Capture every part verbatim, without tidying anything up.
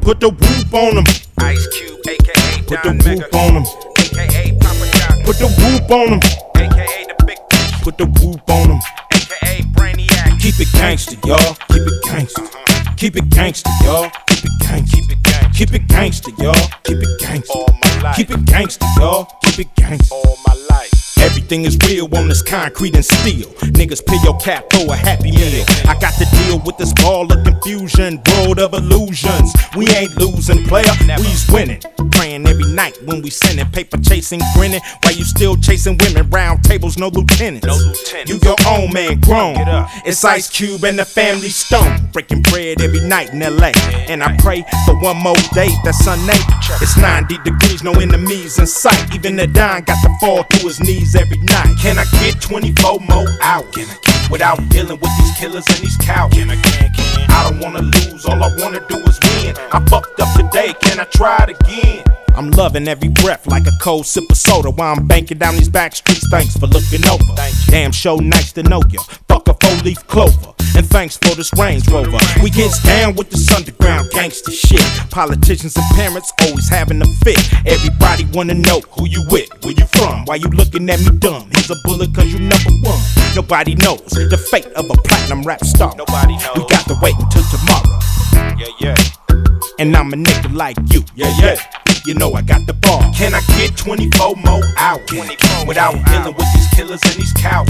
Put the whoop on them. Ice Cube, aka Put the Don whoop Mega, on them. aka Papa Doc, Put the whoop on them. aka the Big Fish, Put the whoop on them. aka Brainiac. Keep it gangster, y'all. Keep it gangster. Keep it gangster, y'all. Keep it gangster. Keep it gang, Keep it gangster, y'all. Keep it gangster. all my life, Keep it gangster, y'all. Keep it gangster. all my life. Everything is real on this concrete and steel. Niggas pay your cap for a happy meal. I got to deal with this ball of confusion, world of illusions. We ain't losing, player, we's winning. Praying every night when we sinning, paper chasing, grinning. While you still chasing women, round tables, no lieutenants. No lieutenants. You your own man, grown. Get up. It's Ice Cube and the Family Stone. Breaking bread every night in L A. And I pray for one more day, that's Sunday. It's ninety degrees, no enemies in sight. Even the Don got to fall to his knees every night. Can I get twenty-four more hours without dealing with these killers and these cowards? Can I, can, can. I don't wanna lose, all I wanna do is win. I fucked up today, can I try it again? I'm loving every breath like a cold sip of soda while I'm banking down these back streets. Thanks for looking over. Damn show, nice to know ya. Fuck a four-leaf clover. And thanks for this Range Rover. We gets down with this underground gangster shit. Politicians and parents always having a fit. Everybody wanna know who you with, where you from, why you looking at me dumb. Here's a bullet cause you number one. Nobody knows the fate of a platinum rap star. Nobody knows. We got to wait until tomorrow. Yeah, yeah. And I'm a nigga like you, yeah, yeah. You know I got the ball. Can I get twenty-four more hours twenty-four without more dealing hours. with these killers and these cowards?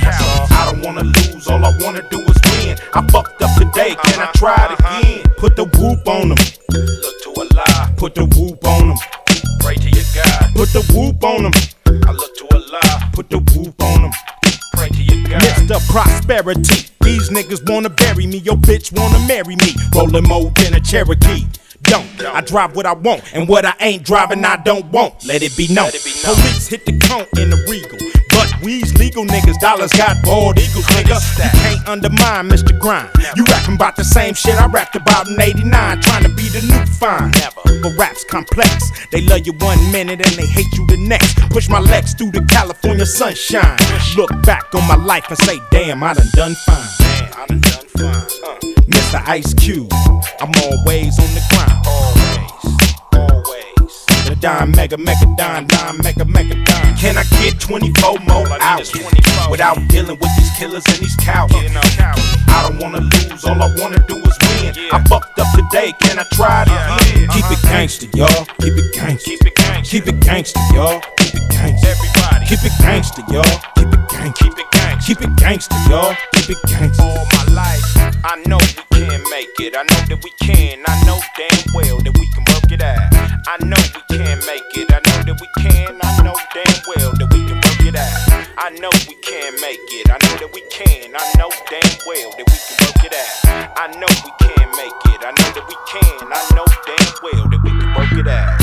I don't wanna lose, all I wanna do is win. I fucked up today, can I try it again? Put the whoop on them. Look to Allah, Put the whoop on them. pray to your God. Put the whoop on them. I look to Allah, Put the whoop on them. pray to your God. Mister Prosperity. These niggas wanna bury me, your bitch wanna marry me. Rolling more than a Cherokee. Don't. I drive what I want, and what I ain't driving, I don't want. Let it be known. Let it be known. Police hit the cone in the Regal. But we's legal niggas, dollars got bald eagles, nigga. You can't undermine Mister Grind. You rapping about the same shit I rapped about in eighty-nine, trying to be the new fine. Never. But rap's complex. They love you one minute and they hate you the next. Push my legs through the California sunshine. Look back on my life and say, damn, I done done fine. Man, I done done fine. Uh, Mister Ice Cube, I'm always on the grind. always, always. The Don Mega, Mega Don, Don Mega, Mega Don. Can I get twenty-four more All I need hours is twenty-four. without dealing with these killers and these cowards? Getting up cowards. I don't wanna lose, all I wanna do is win. Yeah. I fucked up today, can I try it Yeah, again? yeah. Keep it gangster, y'all. Keep it gangster. Keep it gang, Keep it gangster, y'all. Keep it gangster. everybody. Keep it gangster, y'all. Keep it gangster. Keep it gang, Keep it gangster, y'all. Keep it gangster. all my life. I know we can make it. I know that we can. I know damn well that we can work it out. I know we can make it. I know that we can. I know damn well that we can work it out. I know we can make it. I know that we can. I know damn well that we can work it out. I know we can make it. I know that we can. I know damn well that we can work it out.